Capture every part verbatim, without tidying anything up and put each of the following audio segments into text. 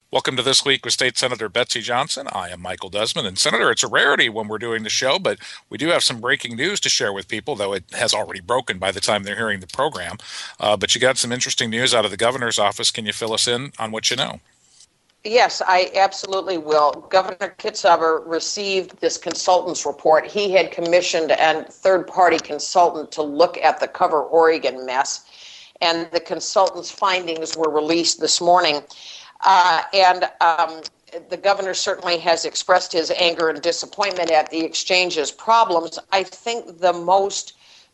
Welcome to This Week with State Senator Betsy Johnson. I am Michael Desmond. And Senator, it's a rarity when we're doing the show, but we do have some breaking news to share with people, though it has already broken by the time they're hearing the program. Uh, but you got some interesting news out of the governor's office. Can you fill us in on what you know? Yes, I absolutely will. Governor Kitzhaber received this consultant's report. He had commissioned a third-party consultant to look at the Cover Oregon mess, and the consultant's findings were released this morning. Uh, and um, the governor certainly has expressed his anger and disappointment at the exchange's problems. I think the most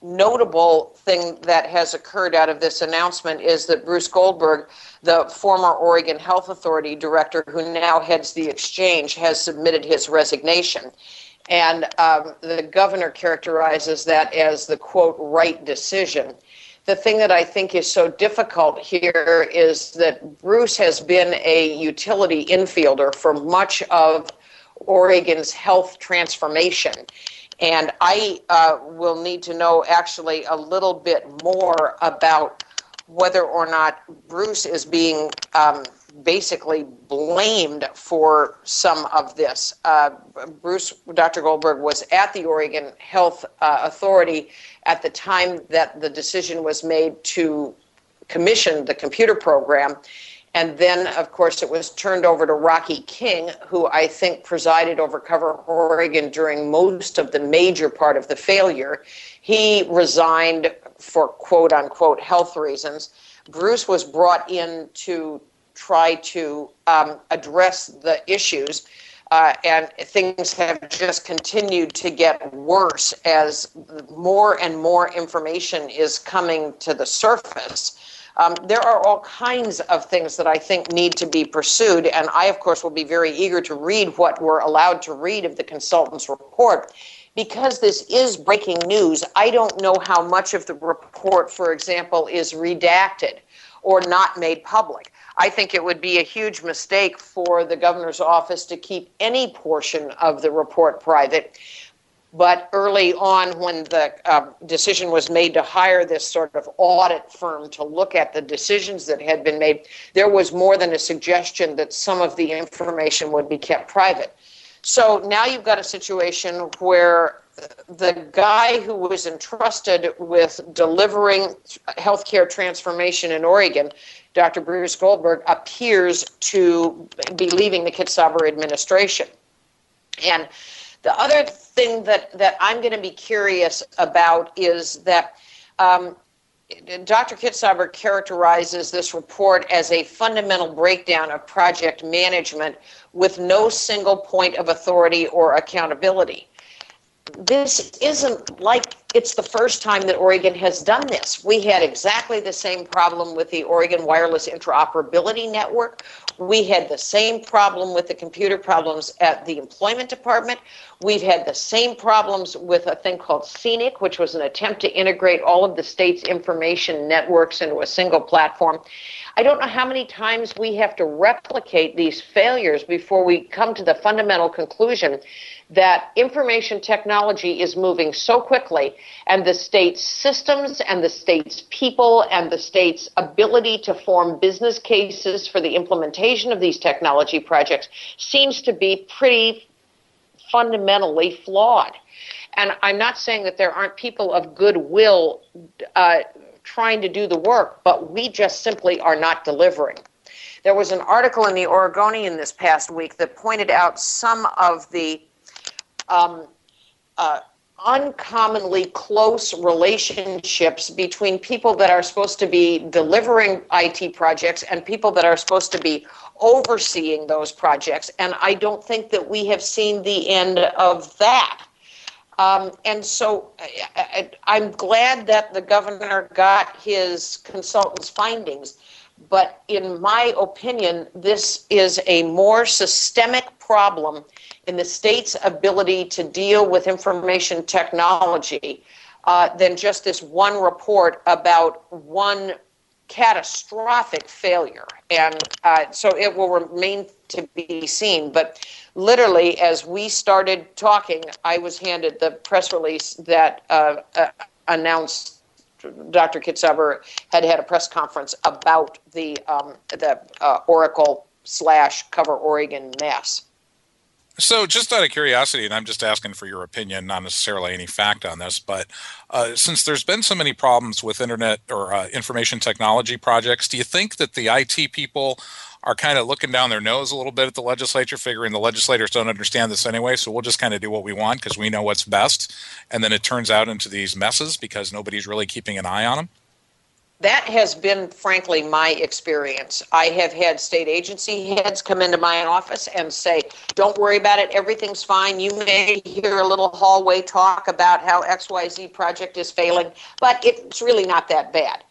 notable thing that has occurred out of this announcement is that Bruce Goldberg, the former Oregon Health Authority director who now heads the exchange, has submitted his resignation. And um, the governor characterizes that as the, quote, right decision. The thing that I think is so difficult here is that Bruce has been a utility infielder for much of Oregon's health transformation. And I uh, will need to know actually a little bit more about whether or not Bruce is being um, basically blamed for some of this. Uh, Bruce, Doctor Goldberg, was at the Oregon Health uh, Authority at the time that the decision was made to commission the computer program. And then, of course, it was turned over to Rocky King, who I think presided over Cover Oregon during most of the major part of the failure. He resigned for quote unquote health reasons. Bruce was brought in to try to um, address the issues. Uh, and things have just continued to get worse as more and more information is coming to the surface. Um, there are all kinds of things that I think need to be pursued, and I, of course, will be very eager to read what we're allowed to read of the consultant's report. Because this is breaking news, I don't know how much of the report, for example, is redacted or not made public. I think it would be a huge mistake for the governor's office to keep any portion of the report private. But early on, when the uh, decision was made to hire this sort of audit firm to look at the decisions that had been made, there was more than a suggestion that some of the information would be kept private. So now you've got a situation where the guy who was entrusted with delivering healthcare transformation in Oregon, Doctor Bruce Goldberg, appears to be leaving the Kitzhaber administration. And the other thing that, that I'm going to be curious about is that um, Doctor Kitzhaber characterizes this report as a fundamental breakdown of project management with no single point of authority or accountability. This isn't like it's the first time that Oregon has done this. We had exactly the same problem with the Oregon Wireless Interoperability Network. We had the same problem with the computer problems at the Employment Department. We've had the same problems with a thing called Scenic, which was an attempt to integrate all of the state's information networks into a single platform. I don't know how many times we have to replicate these failures before we come to the fundamental conclusion that information technology is moving so quickly, and the state's systems and the state's people and the state's ability to form business cases for the implementation of these technology projects seems to be pretty fundamentally flawed. And I'm not saying that there aren't people of goodwill uh, trying to do the work, but we just simply are not delivering. There was an article in the Oregonian this past week that pointed out some of the um, uh, uncommonly close relationships between people that are supposed to be delivering I T projects and people that are supposed to be overseeing those projects. And I don't think that we have seen the end of that. Um, and so I, I, I'm glad that the governor got his consultant's findings. But in my opinion, this is a more systemic problem in the state's ability to deal with information technology uh, than just this one report about one catastrophic failure. And uh, so it will remain to be seen. But literally, as we started talking, I was handed the press release that uh, uh, announced Doctor Kitzhaber had had a press conference about the um, the uh, Oracle slash Cover Oregon mess. So, just out of curiosity, and I'm just asking for your opinion, not necessarily any fact on this, but uh, since there's been so many problems with internet or uh, information technology projects, do you think that the I T people are kind of looking down their nose a little bit at the legislature, figuring the legislators don't understand this anyway, so we'll just kind of do what we want because we know what's best, and then it turns out into these messes because nobody's really keeping an eye on them? That has been, frankly, my experience. I have had state agency heads come into my office and say, don't worry about it, everything's fine. You may hear a little hallway talk about how X Y Z project is failing, but it's really not that bad.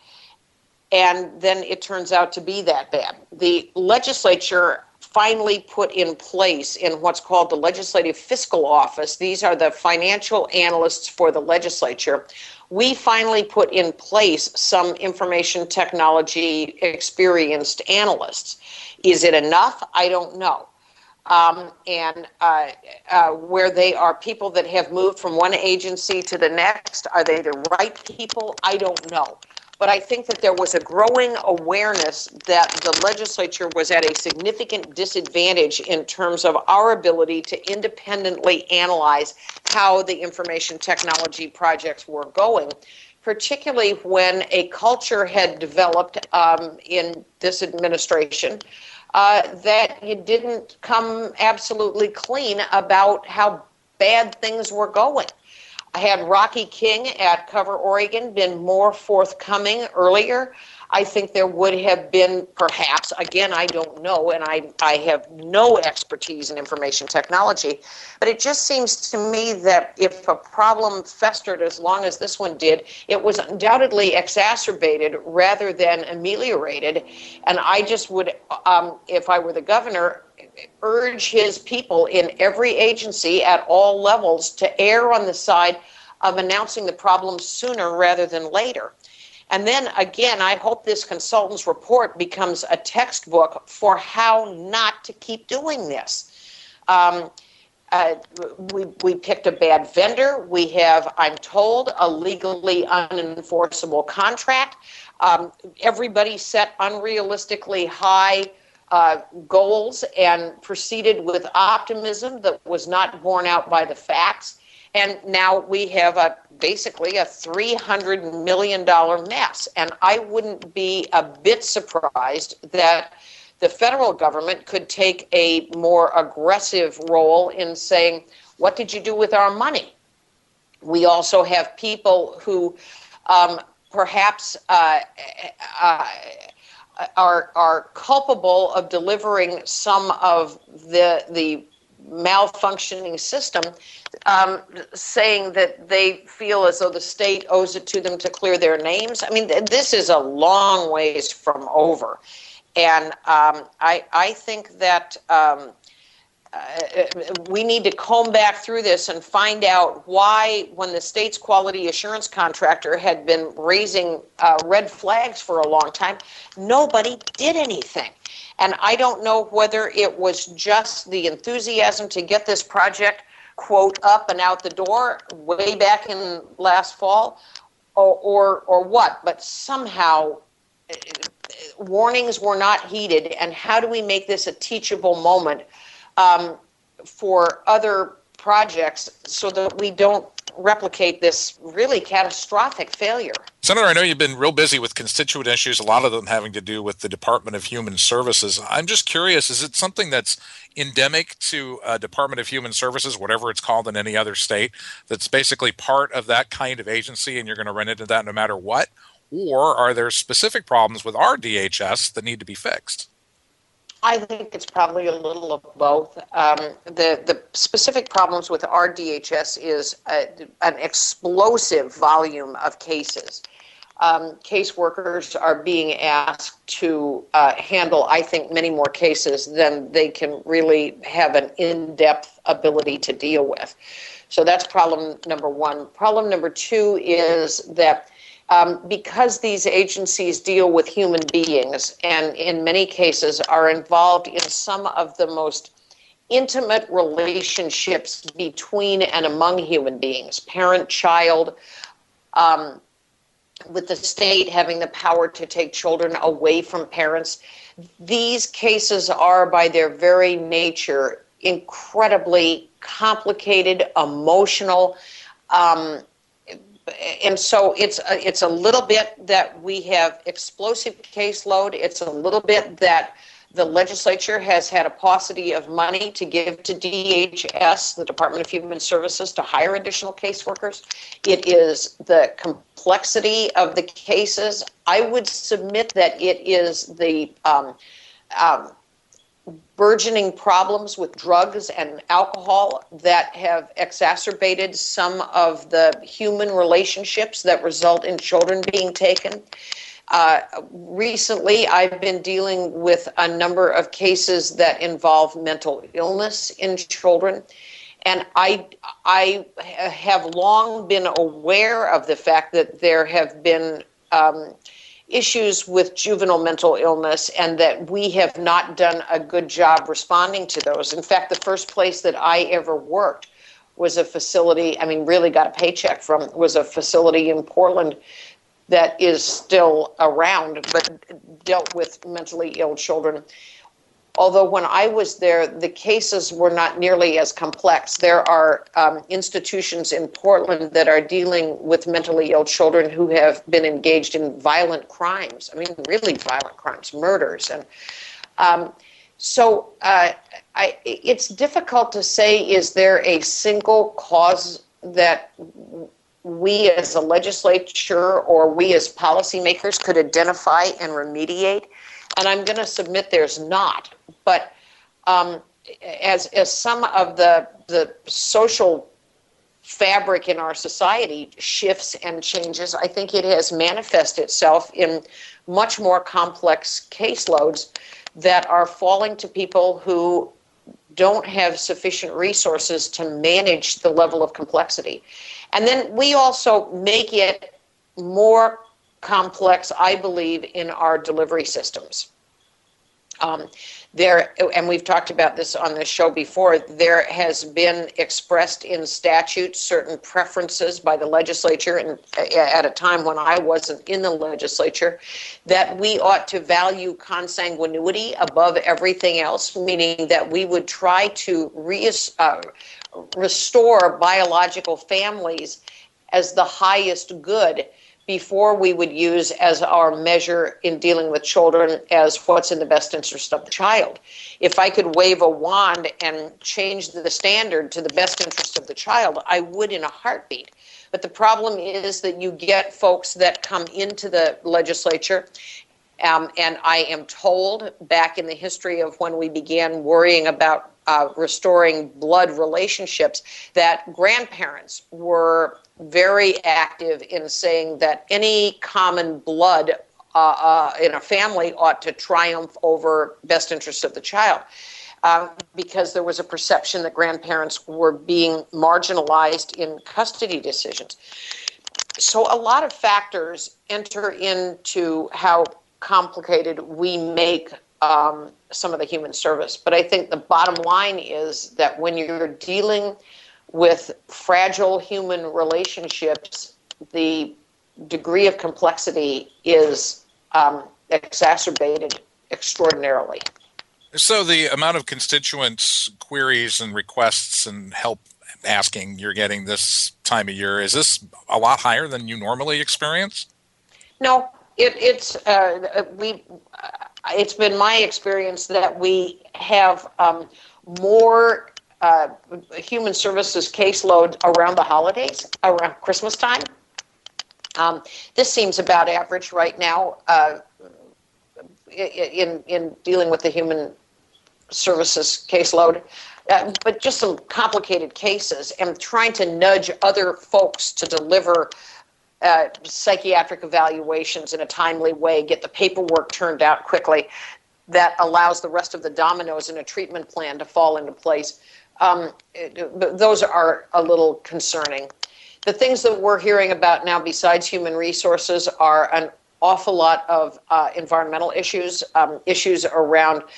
And then it turns out to be that bad. The legislature finally put in place in what's called the Legislative Fiscal Office. These are the financial analysts for the legislature. We finally put in place some information technology experienced analysts. Is it enough? I don't know. Um, and uh, uh, where they are people that have moved from one agency to the next, are they the right people? I don't know. But I think that there was a growing awareness that the legislature was at a significant disadvantage in terms of our ability to independently analyze how the information technology projects were going, particularly when a culture had developed um, in this administration uh, that you didn't come absolutely clean about how bad things were going. Had Rocky King at Cover Oregon been more forthcoming earlier, I think there would have been perhaps, again, I don't know, and I, I have no expertise in information technology, but it just seems to me that if a problem festered as long as this one did, it was undoubtedly exacerbated rather than ameliorated. And I just would, um, if I were the governor, urge his people in every agency at all levels to err on the side of announcing the problem sooner rather than later. And then again, I hope this consultant's report becomes a textbook for how not to keep doing this. Um, uh, we, we picked a bad vendor. We have, I'm told, a legally unenforceable contract. Um, everybody set unrealistically high Uh, goals and proceeded with optimism that was not borne out by the facts. And now we have a basically a three hundred million dollars mess. And I wouldn't be a bit surprised that the federal government could take a more aggressive role in saying, what did you do with our money? We also have people who um, perhaps uh, uh, are are culpable of delivering some of the the malfunctioning system, um, saying that they feel as though the state owes it to them to clear their names. I mean, th- this is a long ways from over, and um, I I think that um, uh, we need to comb back through this and find out why, when the state's quality assurance contractor had been raising uh, red flags for a long time, nobody did anything. And I don't know whether it was just the enthusiasm to get this project, quote, up and out the door way back in last fall, or or, or what, but somehow uh, warnings were not heeded. And how do we make this a teachable moment Um, for other projects so that we don't replicate this really catastrophic failure? Senator, I know you've been real busy with constituent issues, a lot of them having to do with the Department of Human Services. I'm just curious, is it something that's endemic to uh, Department of Human Services, whatever it's called in any other state, that's basically part of that kind of agency and you're going to run into that no matter what? Or are there specific problems with our D H S that need to be fixed? I think it's probably a little of both. Um, the the specific problems with our D H S is a, an explosive volume of cases. Um, caseworkers are being asked to uh, handle, I think, many more cases than they can really have an in-depth ability to deal with. So that's problem number one. Problem number two is that Um, because these agencies deal with human beings and in many cases are involved in some of the most intimate relationships between and among human beings, parent, child, um, with the state having the power to take children away from parents. These cases are, by their very nature, incredibly complicated, emotional, um, and so it's a, it's a little bit that we have explosive caseload. It's a little bit that the legislature has had a paucity of money to give to D H S, the Department of Human Services, to hire additional caseworkers. It is the complexity of the cases. I would submit that it is the um, um, burgeoning problems with drugs and alcohol that have exacerbated some of the human relationships that result in children being taken. Uh, recently, I've been dealing with a number of cases that involve mental illness in children, and I, I have long been aware of the fact that there have been um, issues with juvenile mental illness and that we have not done a good job responding to those. In fact, the first place that I ever worked was a facility, I mean, really got a paycheck from, was a facility in Portland that is still around, but dealt with mentally ill children. Although when I was there, the cases were not nearly as complex. There are um, institutions in Portland that are dealing with mentally ill children who have been engaged in violent crimes. I mean, really violent crimes, murders. And um, so uh, I, it's difficult to say, is there a single cause that we as a legislature or we as policymakers could identify and remediate? And I'm going to submit there's not. But um, as as some of the the social fabric in our society shifts and changes, I think it has manifested itself in much more complex caseloads that are falling to people who don't have sufficient resources to manage the level of complexity. And then we also make it more complex, I believe, in our delivery systems. Um, there, and we've talked about this on this show before, there has been expressed in statute certain preferences by the legislature, and at a time when I wasn't in the legislature, that we ought to value consanguinity above everything else, meaning that we would try to re- uh, restore biological families as the highest good before we would use as our measure in dealing with children as what's in the best interest of the child. If I could wave a wand and change the standard to the best interest of the child, I would in a heartbeat. But the problem is that you get folks that come into the legislature, um, and I am told back in the history of when we began worrying about uh, restoring blood relationships, that grandparents were very active in saying that any common blood uh, uh, in a family ought to triumph over best interests of the child, uh, because there was a perception that grandparents were being marginalized in custody decisions. So a lot of factors enter into how complicated we make um, some of the human service. But I think the bottom line is that when you're dealing with fragile human relationships, the degree of complexity is um, exacerbated extraordinarily. So the amount of constituents' queries and requests and help asking you're getting this time of year, is this a lot higher than you normally experience? No, it, it's uh, we. Uh, it's been my experience that we have um, more Uh, human services caseload around the holidays, around Christmas time. Um, this seems about average right now uh, in in dealing with the human services caseload, uh, but just some complicated cases and trying to nudge other folks to deliver uh, psychiatric evaluations in a timely way, get the paperwork turned out quickly that allows the rest of the dominoes in a treatment plan to fall into place. Um, those are a little concerning. The things that we're hearing about now besides human resources are an awful lot of uh, environmental issues, um, issues around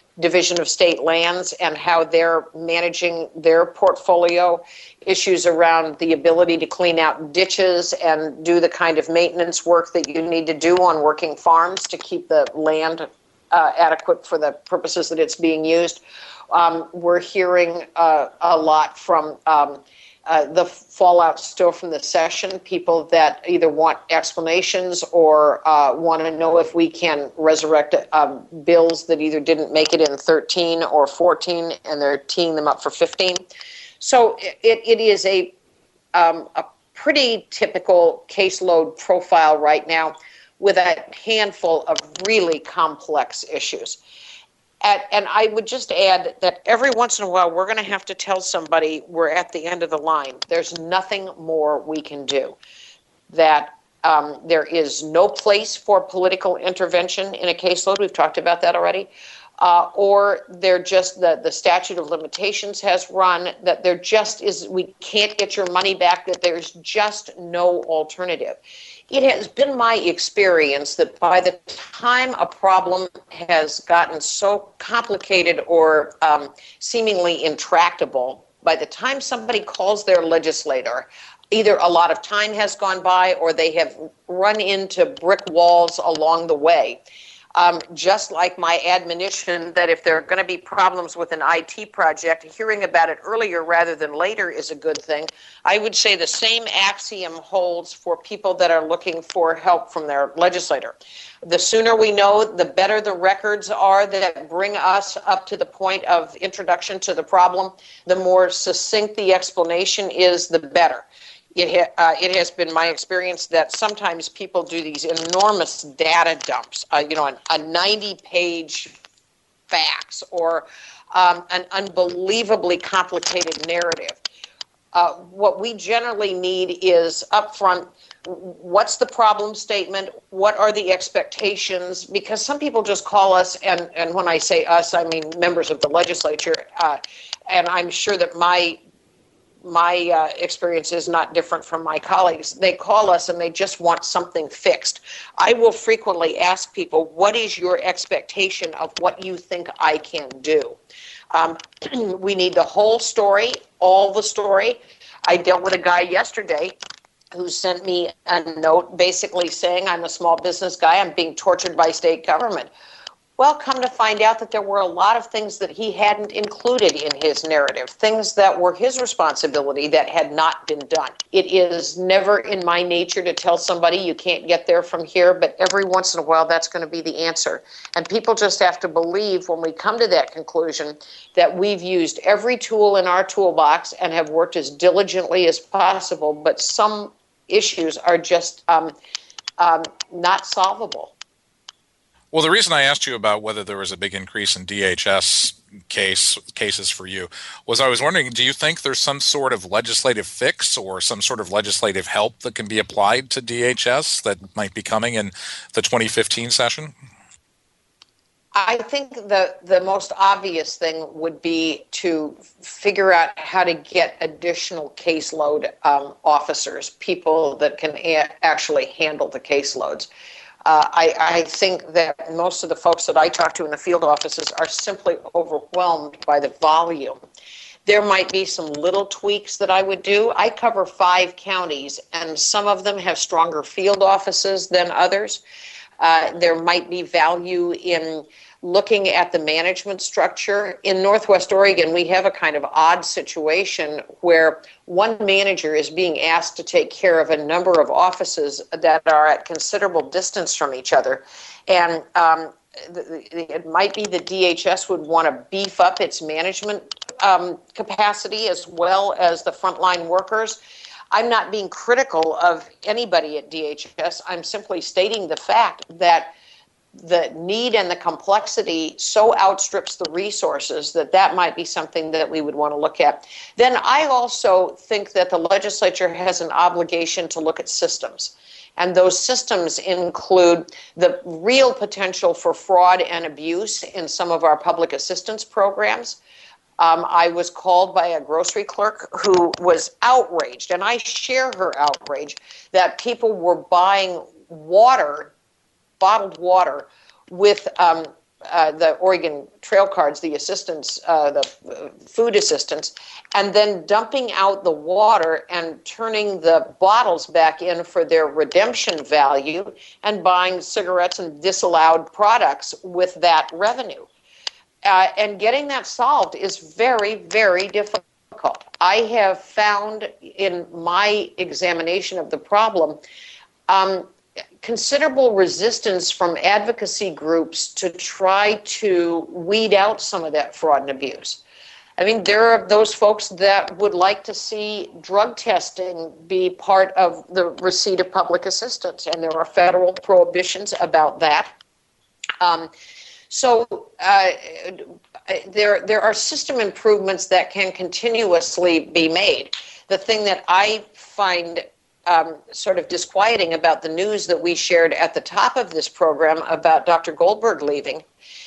Division of State Lands and how they're managing their portfolio, issues around the ability to clean out ditches and do the kind of maintenance work that you need to do on working farms to keep the land uh, adequate for the purposes that it's being used. Um, we're hearing uh, a lot from um, uh, the fallout still from the session, people that either want explanations or uh, want to know if we can resurrect um, bills that either didn't make it in thirteen or fourteen, and they're teeing them up for fifteen. So it, it is a, um, a pretty typical caseload profile right now with a handful of really complex issues. And, and I would just add that every once in a while, we're going to have to tell somebody we're at the end of the line. There's nothing more we can do. That um, there is no place for political intervention in a caseload. We've talked about that already. Uh, or they're just, the, the statute of limitations has run, that there just is, we can't get your money back, that there's just no alternative. It has been my experience that by the time a problem has gotten so complicated or um, seemingly intractable, by the time somebody calls their legislator, either a lot of time has gone by or they have run into brick walls along the way. Um, just like my admonition that if there are going to be problems with an I T project, hearing about it earlier rather than later is a good thing. I would say the same axiom holds for people that are looking for help from their legislator. The sooner we know, the better the records are that bring us up to the point of introduction to the problem. The more succinct the explanation is, the better. It, ha- uh, it has been my experience that sometimes people do these enormous data dumps, uh, you know, an, a ninety-page fax or um, an unbelievably complicated narrative. Uh, what we generally need is upfront, what's the problem statement? What are the expectations? Because some people just call us, and, and when I say us, I mean members of the legislature, uh, and I'm sure that my My uh, experience is not different from my colleagues. They call us and they just want something fixed. I will frequently ask people, what is your expectation of what you think I can do? Um, we need the whole story, all the story. I dealt with a guy yesterday who sent me a note basically saying, I'm a small business guy, I'm being tortured by state government. Well, come to find out that there were a lot of things that he hadn't included in his narrative, things that were his responsibility that had not been done. It is never in my nature to tell somebody you can't get there from here, but every once in a while that's going to be the answer. And people just have to believe when we come to that conclusion that we've used every tool in our toolbox and have worked as diligently as possible, but some issues are just um, um, not solvable. Well, the reason I asked you about whether there was a big increase in D H S case cases for you was I was wondering, do you think there's some sort of legislative fix or some sort of legislative help that can be applied to D H S that might be coming in the twenty fifteen session? I think the, the most obvious thing would be to figure out how to get additional caseload um, officers, people that can a- actually handle the caseloads. Uh, I, I think that most of the folks that I talk to in the field offices are simply overwhelmed by the volume. There might be some little tweaks that I would do. I cover five counties, and some of them have stronger field offices than others. Uh, there might be value in looking at the management structure. In Northwest Oregon, we have a kind of odd situation where one manager is being asked to take care of a number of offices that are at considerable distance from each other. And um, the, the, it might be that D H S would want to beef up its management um, capacity as well as the frontline workers. I'm not being critical of anybody at D H S. I'm simply stating the fact that the need and the complexity so outstrips the resources that that might be something that we would want to look at. Then I also think that the legislature has an obligation to look at systems. And those systems include the real potential for fraud and abuse in some of our public assistance programs. Um, I was called by a grocery clerk who was outraged, and I share her outrage, that people were buying water bottled water with um, uh, the Oregon Trail Cards, the assistance, uh, the uh, food assistance, and then dumping out the water and turning the bottles back in for their redemption value and buying cigarettes and disallowed products with that revenue. Uh, and getting that solved is very, very difficult. I have found in my examination of the problem um, considerable resistance from advocacy groups to try to weed out some of that fraud and abuse. I mean, there are those folks that would like to see drug testing be part of the receipt of public assistance, and there are federal prohibitions about that. Um, so uh, there, there are system improvements that can continuously be made. The thing that I find um, sort of disquieting about the news that we shared at the top of this program about Doctor Goldberg leaving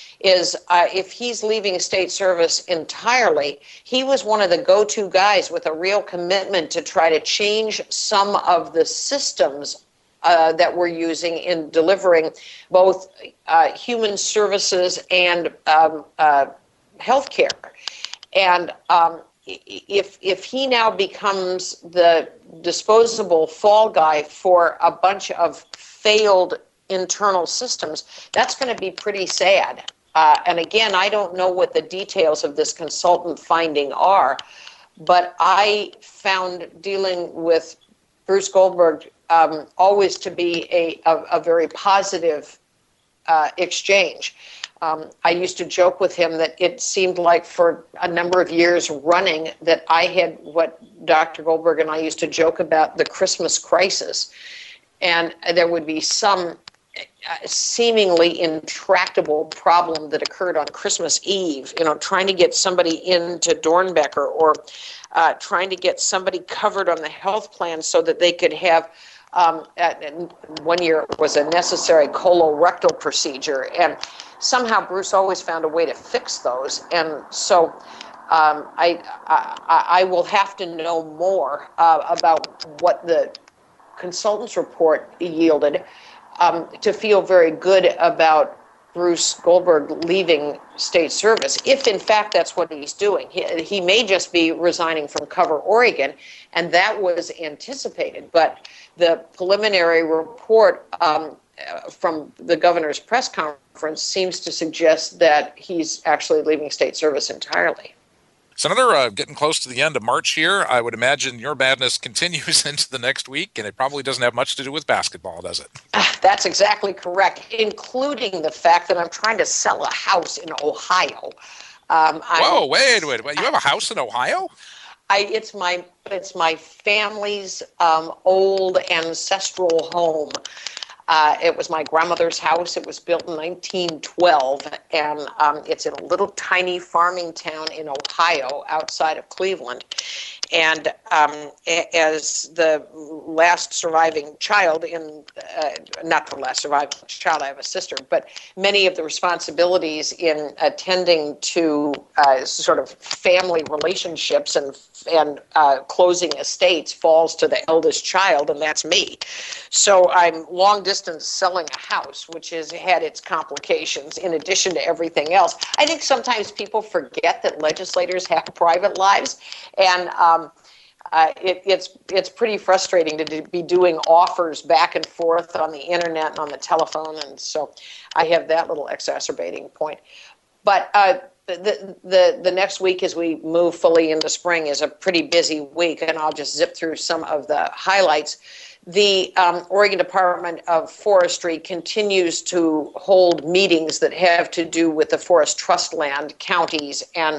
is uh, if he's leaving state service entirely, he was one of the go-to guys with a real commitment to try to change some of the systems uh, that we're using in delivering both uh, human services and um, uh, health care. And um, if, if he now becomes the disposable fall guy for a bunch of failed internal systems, that's going to be pretty sad. Uh, and again, I don't know what the details of this consultant finding are, but I found dealing with Bruce Goldberg um, always to be a, a, a very positive uh, exchange. Um, I used to joke with him that it seemed like for a number of years running that I had what Doctor Goldberg and I used to joke about, the Christmas crisis. And there would be some Uh, seemingly intractable problem that occurred on Christmas Eve, you know, trying to get somebody into Dornbecker or uh, trying to get somebody covered on the health plan so that they could have, um, at, one year it was a necessary colorectal procedure. And somehow Bruce always found a way to fix those. And so um, I, I, I will have to know more uh, about what the consultant's report yielded. Um, to feel very good about Bruce Goldberg leaving state service, if in fact that's what he's doing. He, he may just be resigning from Cover Oregon, and that was anticipated. But the preliminary report um, from the governor's press conference seems to suggest that he's actually leaving state service entirely. Senator, uh, getting close to the end of March here, I would imagine your madness continues into the next week, and it probably doesn't have much to do with basketball, does it? That's exactly correct, including the fact that I'm trying to sell a house in Ohio. Um, Whoa, wait, wait, wait! You have a house in Ohio? I, it's my it's my family's um, old ancestral home. Uh, it was my grandmother's house. It was built in nineteen twelve, and um, it's in a little tiny farming town in Ohio outside of Cleveland. And um, as the last surviving child in, uh, not the last surviving child, I have a sister, but many of the responsibilities in attending to uh, sort of family relationships and and uh, closing estates falls to the eldest child, and that's me. So I'm long distance selling a house, which has had its complications in addition to everything else. I think sometimes people forget that legislators have private lives, and um, uh, it, it's it's pretty frustrating to do, be doing offers back and forth on the internet and on the telephone, and so I have that little exacerbating point. But uh, the, the the next week, as we move fully into spring, is a pretty busy week, and I'll just zip through some of the highlights. The um, Oregon Department of Forestry continues to hold meetings that have to do with the forest trust land counties and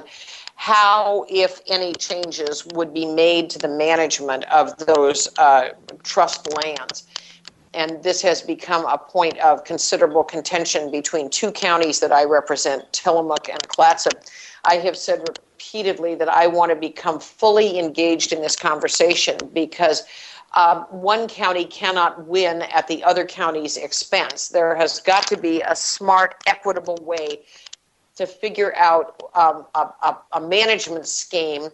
how, if any, changes would be made to the management of those uh, trust lands. And this has become a point of considerable contention between two counties that I represent, Tillamook and Clatsop. I have said repeatedly that I want to become fully engaged in this conversation because uh, one county cannot win at the other county's expense. There has got to be a smart, equitable way to figure out um, a, a, a management scheme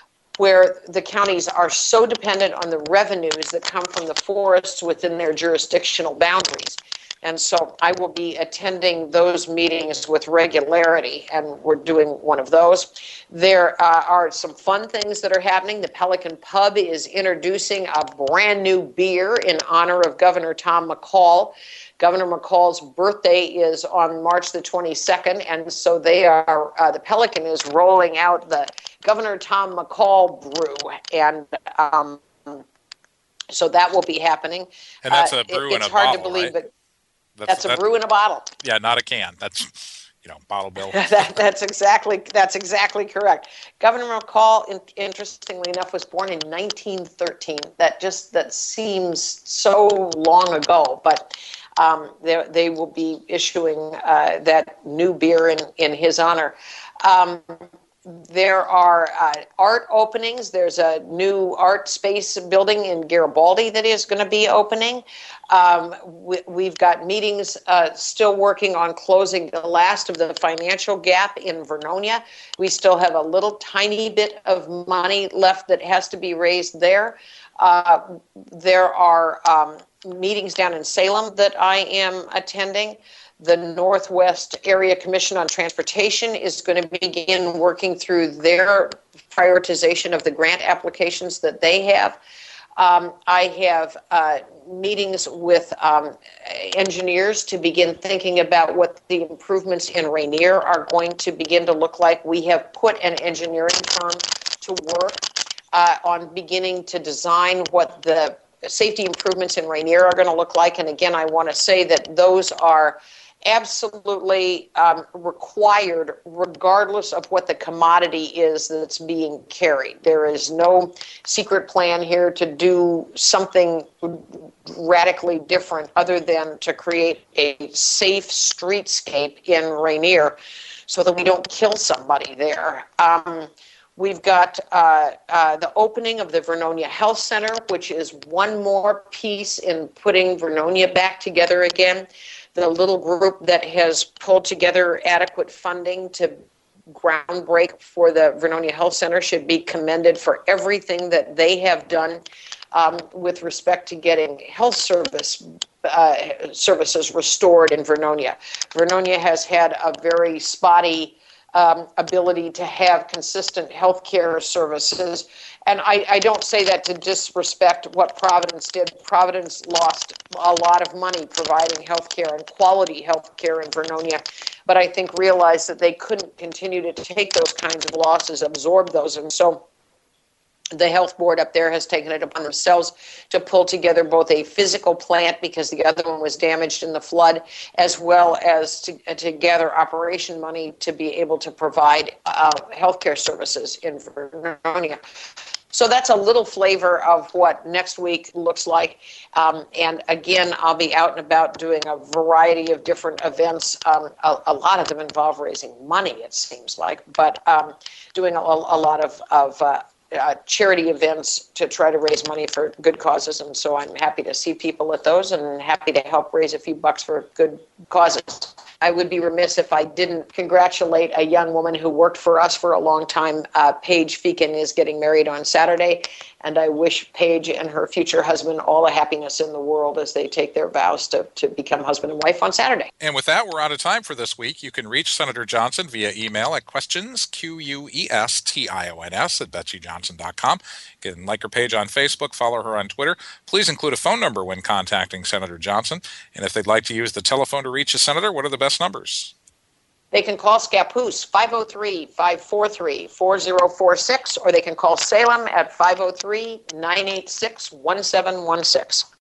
where the counties are so dependent on the revenues that come from the forests within their jurisdictional boundaries. And so I will be attending those meetings with regularity, and we're doing one of those. There uh, are some fun things that are happening. The Pelican Pub is introducing a brand new beer in honor of Governor Tom McCall. Governor McCall's birthday is on March the twenty-second, and so they are, uh, the Pelican is rolling out the Governor Tom McCall brew, and um, so that will be happening. And that's a uh, brew it, in a It's hard bottle, to believe, right? but That's, that's a that's, brew in a bottle. Yeah, not a can. That's, you know, bottle bill. that, that's exactly that's exactly correct. Governor McCall, in, interestingly enough, was born in nineteen thirteen. That just that seems so long ago, but um, they they will be issuing uh, that new beer in in his honor. Um, There are uh, art openings. There's a new art space building in Garibaldi that is going to be opening. Um, we, we've got meetings uh, still working on closing the last of the financial gap in Vernonia. We still have a little tiny bit of money left that has to be raised there. Uh, there are um, meetings down in Salem that I am attending. The Northwest Area Commission on Transportation is going to begin working through their prioritization of the grant applications that they have. Um, I have uh, meetings with um, engineers to begin thinking about what the improvements in Rainier are going to begin to look like. We have put an engineering firm to work uh, on beginning to design what the safety improvements in Rainier are going to look like. And again, I want to say that those are absolutely um, required regardless of what the commodity is that's being carried. There is no secret plan here to do something radically different other than to create a safe streetscape in Rainier so that we don't kill somebody there. Um, We've got uh, uh, the opening of the Vernonia Health Center, which is one more piece in putting Vernonia back together again. The little group that has pulled together adequate funding to groundbreak for the Vernonia Health Center should be commended for everything that they have done um, with respect to getting health service uh, services restored in Vernonia. Vernonia has had a very spotty Um, ability to have consistent health care services. And I, I don't say that to disrespect what Providence did. Providence lost a lot of money providing health care and quality health care in Vernonia, but I think realized that they couldn't continue to take those kinds of losses, absorb those. And so the health board up there has taken it upon themselves to pull together both a physical plant, because the other one was damaged in the flood, as well as to, to gather operation money to be able to provide uh, healthcare services in Vernonia. So that's a little flavor of what next week looks like. Um, and again, I'll be out and about doing a variety of different events. Um, a, a lot of them involve raising money, it seems like, but um, doing a, a lot of, of uh, Uh, charity events to try to raise money for good causes. And so I'm happy to see people at those and happy to help raise a few bucks for good causes. I would be remiss if I didn't congratulate a young woman who worked for us for a long time. Uh, Paige Feakin is getting married on Saturday, and I wish Paige and her future husband all the happiness in the world as they take their vows to, to become husband and wife on Saturday. And with that, we're out of time for this week. You can reach Senator Johnson via email at questions, Q U E S T I O N S, at betsy johnson dot com. You can like her page on Facebook, follow her on Twitter. Please include a phone number when contacting Senator Johnson. And if they'd like to use the telephone to reach a senator, what are the best numbers? They can call Scappoose, five oh three, five four three, four oh four six, or they can call Salem at five oh three, nine eight six, one seven one six.